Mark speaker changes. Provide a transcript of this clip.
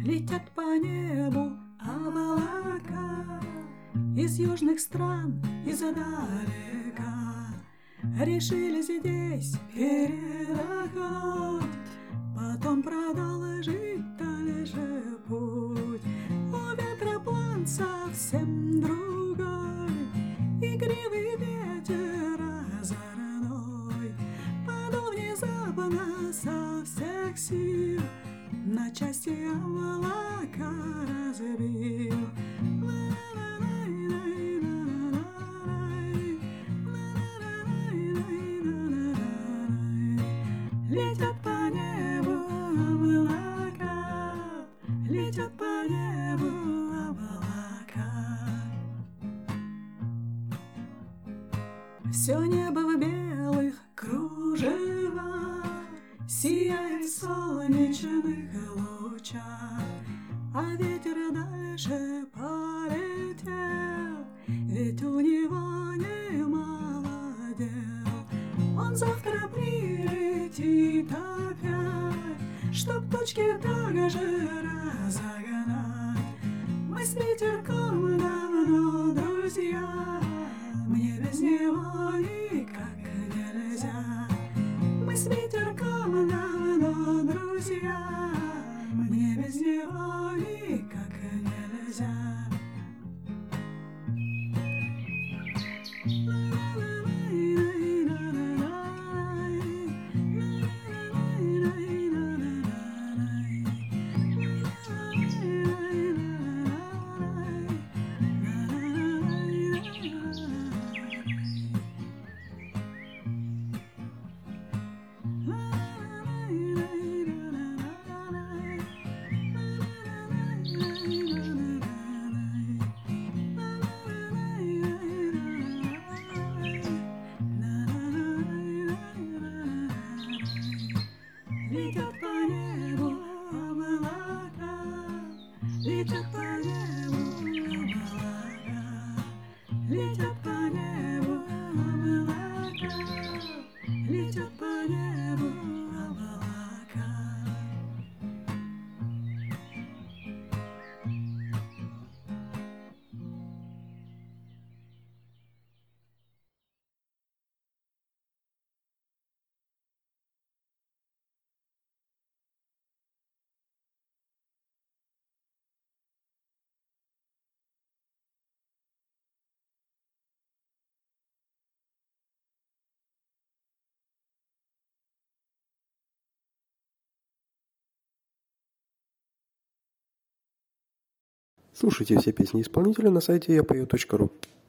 Speaker 1: Летят по небу облака из южных стран, издалека. Решили здесь передохнуть, потом продолжить дальше путь. У ветра план совсем другой, игривый ветер озорной подул внезапно со всех сил, на части облака разбил. Летят по небу облака, летят по небу облака. Все небо в белых кружевах сияет в солнечных лучах, а ветер дальше полетел, ведь у него немало дел. Он завтра прилетит опять, чтоб тучки так же разогнать. Мы с ветерком давно друзья, мне без него никак нельзя. Мы с ветерком давно друзья, мне без него никак нельзя. Летят по небу облака, летят по небу облака, летят по небу облака, летят по небу облака.
Speaker 2: Слушайте все песни исполнителя на сайте yapою.ru.